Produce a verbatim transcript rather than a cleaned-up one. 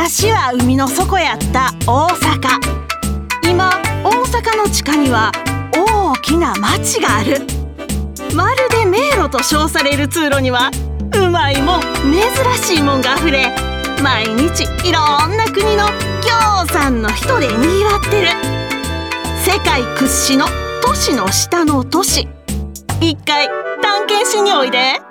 昔は海の底やった大阪。今大阪の地下には大きな町がある。まるで迷路と称される通路にはうまいもん、珍しいもんがあふれ、毎日いろんな国のぎょうさんの人でにぎわってる。世界屈指の都市の下の都市。一回探検しにおいで。